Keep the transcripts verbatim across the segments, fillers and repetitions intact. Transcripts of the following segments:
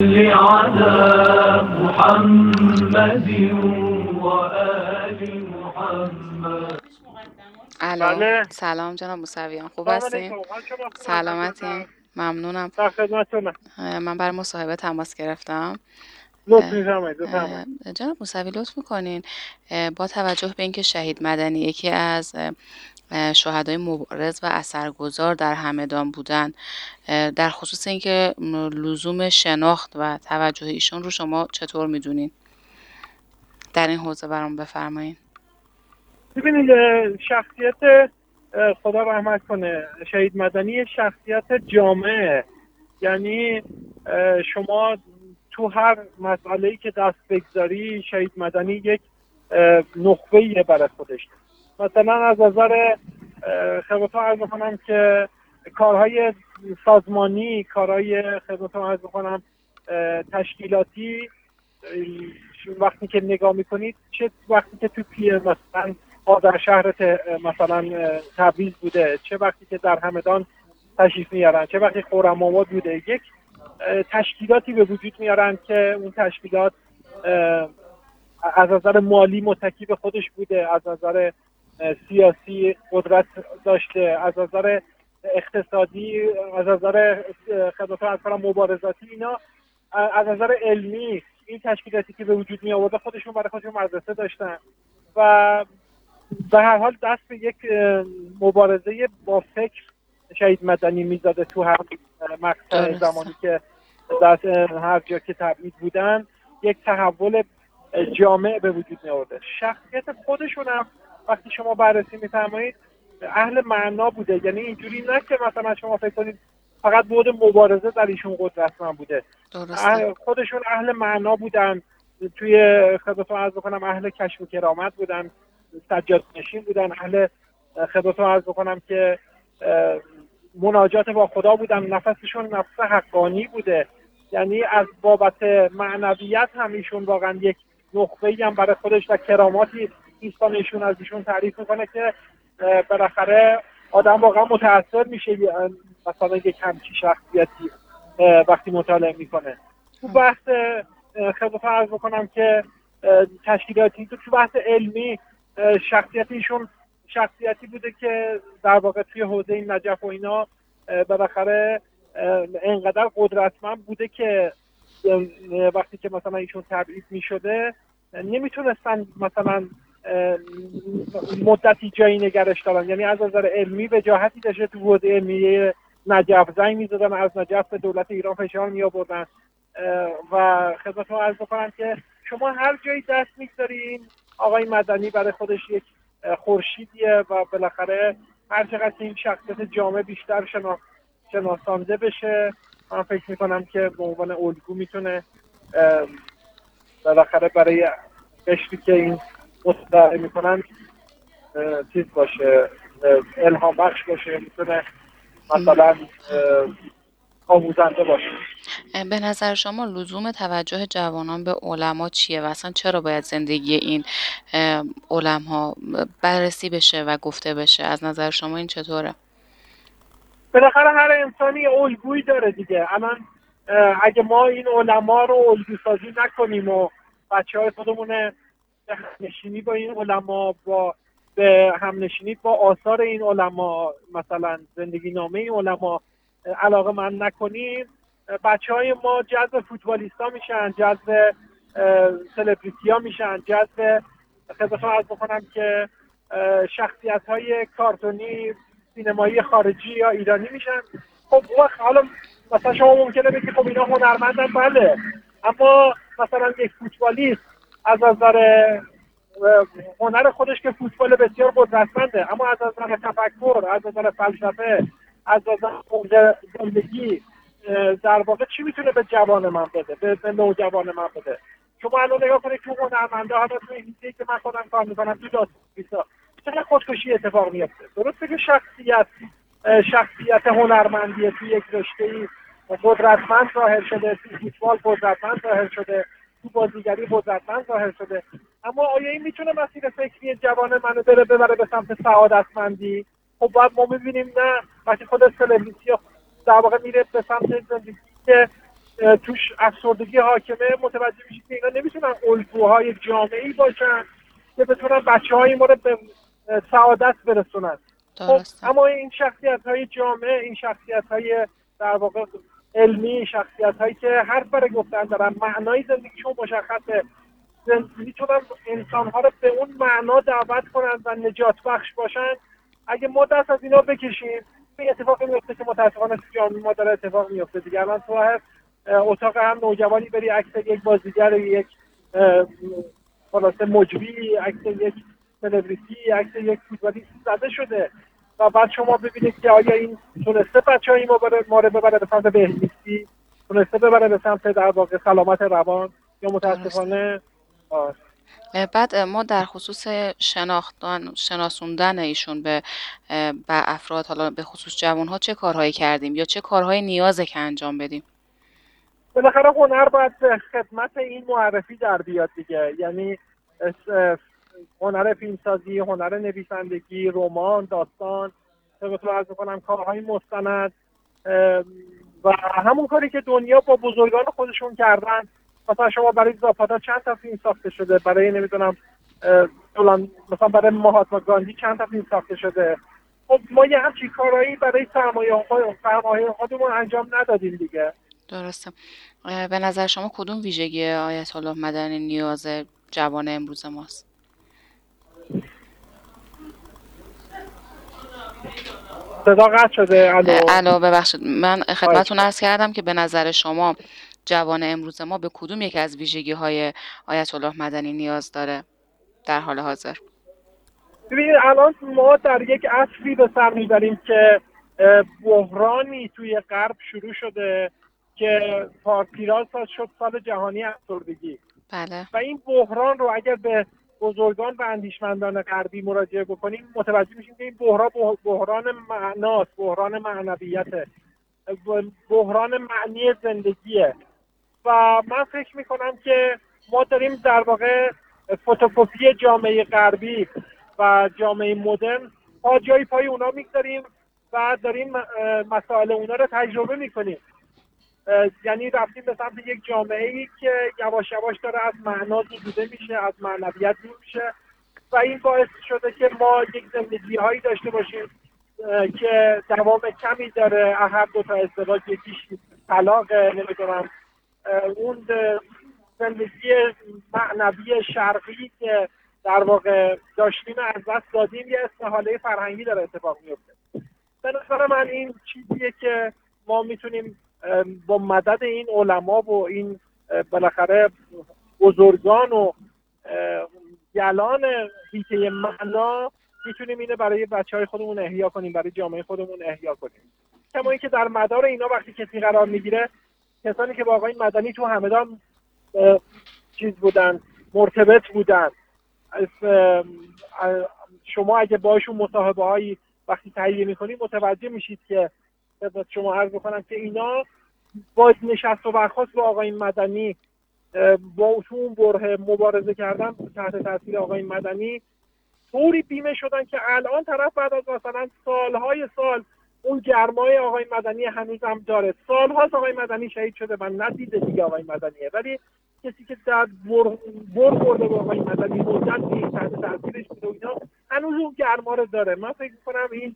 صل على محمد و آل محمد. الو بله. سلام جناب موسویان، خوب سلام هستین؟ علیکم. حال شما خوب؟ سلامتین؟ ممنونم. در خدمتتونم. اه، من برای مصاحبه تماس گرفتم. لطف می‌فرمایید بفرمایید. اه، جناب موسوی لطف میکنین با توجه به اینکه شهید مدنی یکی از اه، شهدای مبارز و اثرگذار در همدان بودن، اه، در خصوص اینکه م، لزوم شناخت و توجه ایشون رو شما چطور میدونین؟ در این حوزه برام بفرمایین. ببینید اه، شخصیت اه، خدا رحمت کنه شهید مدنی شخصیت جامعه، یعنی اه، شما تو هر مسئله‌ای که دست بگذاری شهید مدنی یک اه، نخبه‌ایه برای خودش. مثلا از نظر اه، خدمتتون عرض می‌کنم که کارهای سازمانی، کارهای خدمتتون عرض می‌کنم اه، تشکیلاتی، اه، وقتی که نگاه میکنید، چه وقتی که تو پی مثلا در شهر ت- مثلا اه، تبریز بوده، چه وقتی که در همدان تشریف میارن، چه وقتی خرم‌آباد بوده، یک اه، تشکیلاتی به وجود میارن که اون تشکیلات اه، از نظر مالی متکی به خودش بوده، از نظر اه، سیاسی قدرت داشته، از نظر اقتصادی، از نظر اه، خدمات از کنم مبارزاتی، اینا اه، از نظر علمی این تشکیلاتی که به وجود می آورده خودشون برای خودشون مدرسه داشتن و به هر حال دست به یک اه، مبارزه با فکر شهید مدنی میزاده تو هر اه، مقطع درسته. زمانی که در اه، هر جا که تبعید بودن یک تحول اه، جامع به وجود می آورده. شخصیت خودشون هم وقتی شما بررسی می‌فرمایید اهل معنا بوده، یعنی اینجوری نه که مثلا شما فکر کنید فقط بود مبارزه در ایشون قدرتمند بوده. درسته. اهل- خودشون اهل معنا بودن، توی خدمتتون عرض بکنم اهل کشف و کرامت بودن، سجاد نشین بودن، اهل خدمتتون عرض بکنم که اه، مناجات با خدا بودن، نفسشون نفس حقانی بوده، یعنی از بابت معنویت هم ایشون واقعا یک نخبه‌ای هم برای خودش و کراماتی ایستان ایشون از ایشون تعریف میکنه که اه، بالاخره آدم واقعا متاثر میشه اه، مثلا یک همچی شخصیتی اه، وقتی مطالعه میکنه. تو بحث اه، خدمتتون عرض بکنم که اه، تشکیلاتی، تو تو بحث علمی اه، شخصیت ایشون شخصیتی بوده که در واقع توی حوزه نجف و اینا اه، بالاخره اه، انقدر قدرتمند بوده که اه، وقتی که مثلا ایشون تبعید می شده نمیتونستن مثلا اه، مدتی جایی نگرش دارن، یعنی از نظر علمی وجاهتی داشته تو حوزه علمی نجف، زنگ میزدن از نجف به دولت ایران فشار می آوردن و خدمتتون عرض بکنم که شما هر جایی دست میگذارین آقای مدنی برای خودش یک اه، خورشیدیه و بالاخره هر چقدر این شخصیت جامع بیشتر شنا... شناسانده بشه، من فکر میکنم که به عنوان الگو میتونه اه، بالاخره برای قشری که این مطالعه میکنن اه، چیز باشه، اه، الهام بخش باشه، میتونه مثلا اه، آموزنده باشه. به نظر شما لزوم توجه جوانان به علما چیه و اصلا چرا باید زندگی این اه، علما بررسی بشه و گفته بشه؟ از نظر شما این چطوره؟ بالاخره هر انسانی یه الگویی داره دیگه. الان اه، اگه ما این علما رو الگو سازی نکنیم و بچه های خودمون به همنشینی با این علما، با به همنشینی با آثار این علما، مثلا زندگی نامه این علما علاقه من نکنیم، بچه های ما جذب فوتبالیستا میشن، جذب سلبریتی ها میشن، جذب خدمتتون عرض بکنم که شخصیت های کارتونی سینمایی خارجی یا ایرانی میشن. خب وقت حالا مثلا شما ممکنه بگید خب اینا هنرمندن، بله، اما مثلا یک فوتبالیست از نظر هنر خودش که فوتبال بسیار قدرتمنده، اما از نظر تفکر، از نظر فلسفه، از نظر زندگی در واقع چی میتونه به جوان من بده، به, به نوجوان من بده؟ شما الان نگاه کنید که هنرمنده ها تو این چیزی که من خودم کار میکنم تو داستان چقدر خودکشی اتفاق میفته. درسته که شخصیت شخصیت هنرمندی توی یک رشته‌ای قدرتمند ظاهر شده، توی فوتبال قدرتمند ظاهر شده، تو بازیگری قدرتمند ظاهر شده، اما آیا این میتونه مسیر فکری جوان منو بره ببره به سمت سعادتمندی؟ خب باید ما ببینیم نه، وقتی خود سلبریتی در واقع میره به سمت زندگی که توش افسردگی حاکمه، متوجه میشید که اینا نمیتونن الگوهای جامعی باشن که بتونن بچه های ما رو به سعادت برسونن. خب درسته. اما این شخصیت های جامعه، این شخصیت های در واقع علمی، شخصیت هایی که حرف برای گفتن دارن، معنای زندگیشون مشخصه، میتونن انسان ها رو به اون معنا دعوت کنن و نجات بخش باشن. اگه ما دست از اینا بکشیم، این اتفاقی میفته که متاسفانه تو جامعه ما داره اتفاق میفته دیگه. الان تو هر اتاق هم نوجوانی بری، عکس یک بازیگر، یک خلاصه مجری، عکس یک سلبریتی، عکس یک فوتبالیست زده شده و بعد شما ببینید که آیا این تونسته بچه‌های ما بره ما رو ببره به سمت بهزیستی، تونسته ببره به سمت در واقع سلامت روان، یا متاسفانه آه. بعد ما در خصوص شناختن شناسوندن ایشون به به افراد، حالا به خصوص جوانها، چه کارهایی کردیم یا چه کارهایی نیازه که انجام بدیم؟ بالاخره هنر باید به خدمت این معرفی در بیاد دیگه، یعنی هنر فیلمسازی، هنر نویسندگی، رمان، داستان، بهتون عرض کنم کارهای مستند و همون کاری که دنیا با بزرگان خودشون کردن. مثلا شما برای زاپاتا چند تا فیلم ساخته شده، برای نمیدونم مثلا برای مهاتما گاندی چند تا فیلم ساخته شده. خب ما یه همچین کارهایی برای سرمایه سرمایه خودمون انجام ندادیم دیگه. درسته. به نظر شما کدوم ویژگی آیت الله مدنی نیاز جوان امروز ماست؟ صدا قطع شده. الو الو ببخشید، من خدمتتون عرض کردم که به نظر شما جوان امروز ما به کدوم یک از ویژگی های آیت الله مدنی نیاز داره در حال حاضر؟ ببینید الان ما در یک عصری به سر میبریم که بحرانی توی غرب شروع شده که پیرال سال شد سال جهانی افسردگی. بله. و این بحران رو اگر به بزرگان و اندیشمندان غربی مراجعه بکنیم متوجه میشیم که این بحران بحران معناست، بحران معنویته، بحران معنی زندگیه. و من فکر میکنم که ما داریم در واقع فتوکپی جامعه غربی و جامعه مدرن پا جای پای اونا میگذاریم و داریم مسائل اونا رو تجربه میکنیم. یعنی رفتیم به سمت یک جامعه ای که یواش یواش داره از معنا زدوده میشه، از معنویت دور میشه و این باعث شده که ما یک زندگی هایی داشته باشیم که دوام کمی داره، هر دو تا ازدواج، یکیش طلاق، نمیدونم اون زندگی معنوی شرقی که در واقع داشتیم از دست دادیم، یه استحاله فرهنگی داره اتفاق میفته. به نظر من این چیزیه که ما میتونیم با مدد این علما و این بالاخره بزرگان و گلان حیطه معنا میتونیم اینو برای بچهای خودمون احیا کنیم، برای جامعه خودمون احیا کنیم. کما اینکه در مدار اینا وقتی کسی قرار میگیره، کسانی که با آقای مدنی تو همدان چیز بودن، مرتبط بودن، شما اگه باشون مصاحبه هایی وقتی تهیه میکنید متوجه میشید که شما عرض بکنم که اینا با نشست و برخاست با آقای مدنی، با اون بره مبارزه کردن تحت تاثیر آقای مدنی، طوری بیمه شدن که الان طرف بعد از مثلا سالهای سال اون گرمای آقای مدنی هنوز هم داره. سالهاست آقای مدنی شهید شده و ندیده دیگه آقای مدنیه، ولی کسی که در بر بر برده با آقای مدنی مدت تحت تاثیرش بوده و اینا هنوز اون گرما رو داره. من فکر می‌کنم این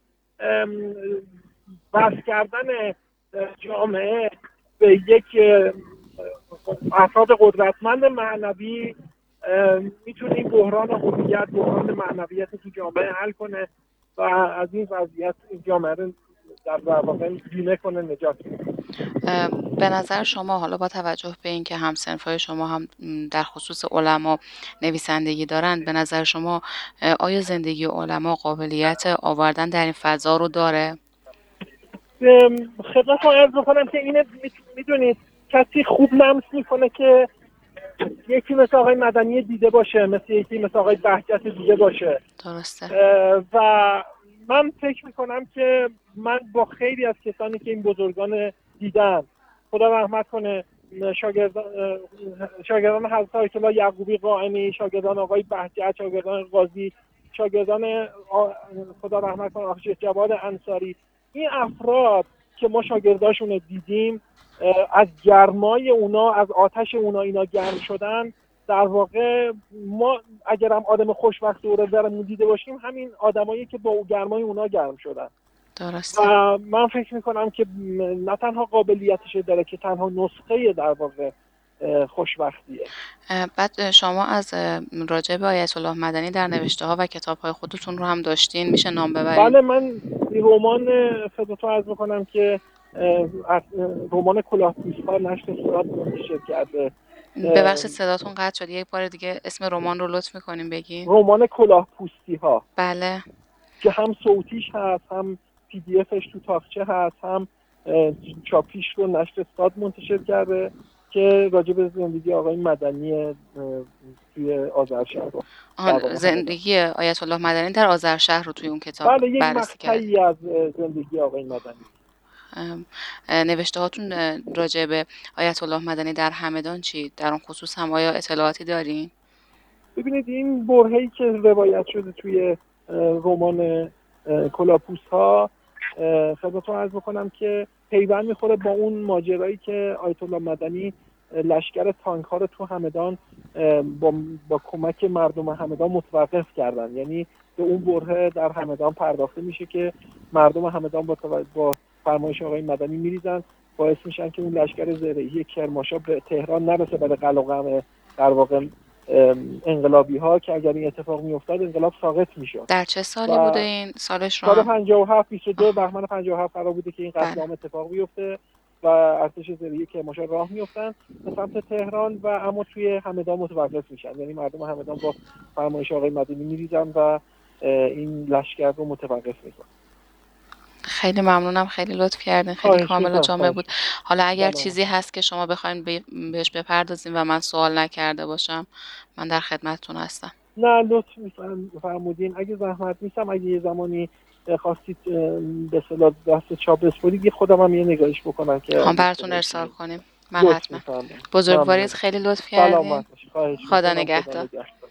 بس کردن جامعه به یک افراد قدرتمند معنوی میتونه این بحران هویت، بحران معنویت تو جامعه حل کنه و از این وضعیت این جامعه رو در واقع بیمه کنه، نجات بده. به نظر شما، حالا با توجه به اینکه هم صنفای شما هم در خصوص علما نویسندگی دارن، به نظر شما آیا زندگی علما قابلیت آوردن در این فضا رو داره؟ خدمتتون عرض بکنم که اینه میدونید کسی خوب لمس میکنه که یکی مثل آقای مدنی دیده باشه، مثل یکی مثل آقای بهجت دیده باشه. درسته. و من فکر میکنم که من با خیلی از کسانی که این بزرگان دیدم، خدا رحمت کنه، شاگردان شاگردان حضرت آیت الله یعقوبی قائمی، شاگردان آقای بهجت، شاگردان قاضی، شاگردان خدا رحمت کنه آقای جواد انصاری، این افراد که ما شاگرداشون رو دیدیم از گرمای اونا، از آتش اونا اینا گرم شدن. در واقع ما اگر هم آدم خوشبخت دور برمون دیده باشیم، همین آدمایی که با گرمای اونا گرم شدن. درسته. و من فکر میکنم که نه تنها قابلیتش داره که تنها نسخه در واقع خوشبختیه. بعد شما از راجع به آیت الله مدنی در نوشته ها و کتاب های خودتون رو هم داشتین، میشه نام ببرین؟ بله، من رمان خدمتتون عرض بکنم که رمان کلاهپوست‌ها نشر سرات منتشر کرده. ببخشید صداتون قطع شد، یک بار دیگه اسم رمان رو لطف میکنیم بگین. رمان کلاهپوستی ها. بله. که هم صوتیش هست، هم پی دی افش تو تاقچه هست، هم چاپیش رو نشر سرات منتشر کرده که راجع به زندگی آقای مدنی توی آذرشهر رو. زندگی آیت الله مدنی در آذرشهر رو توی اون کتاب بله، یک مقطعی از زندگی آقای مدنی. نوشته هاتون راجع به آیت الله مدنی در همدان چی؟ در اون خصوص هم آیا اطلاعاتی دارین؟ ببینید، این برهه‌ای که روایت شده توی رمان کلاهپوست‌ها، خدمتتون عرض بکنم که پیوند میخوره با اون ماجرایی که آیت الله مدنی لشکر تانک‌ها رو تو همدان با, با کمک مردم همدان متوقف کردن. یعنی به اون برهه در همدان پرداخته میشه که مردم همدان با, با فرمایش آقای مدنی میریزن، باعث میشن که اون لشکر زرهی کرمانشاه به تهران نرسه برای قلقم در واقع انقلابی ها، که اگر این اتفاق میافتاد انقلاب ساقط میشد. در چه سالی بوده این سالش رو؟ سال پنجاه و هفت، بیست و دو بهمن پنجاه و هفت قرار بوده که این قتل عام اتفاق بیفته و ارتش زرهی کرمانشاه راه میافتن به سمت تهران و اما توی همدان متوقف میشن. یعنی مردم همدان با فرمایش آقای مدنی میریزن و این لشکر رو متوقف میکنن. خیلی ممنونم، خیلی لطف کردین، خیلی کامل و جامع بود. حالا اگر بله. چیزی هست که شما بخواید بهش بپردازین و من سوال نکرده باشم، من در خدمتتون هستم. نه، لطف فرمودین. اگه زحمت نیستم، اگه یه زمانی خواستید به اصطلاح دست چاپ بسپارید، خودم هم یه نگاهش بکنم که هم براتون ارسال کنیم. من حتما. بزرگوارید، خیلی لطف کردین. خدا خدا نگهدار.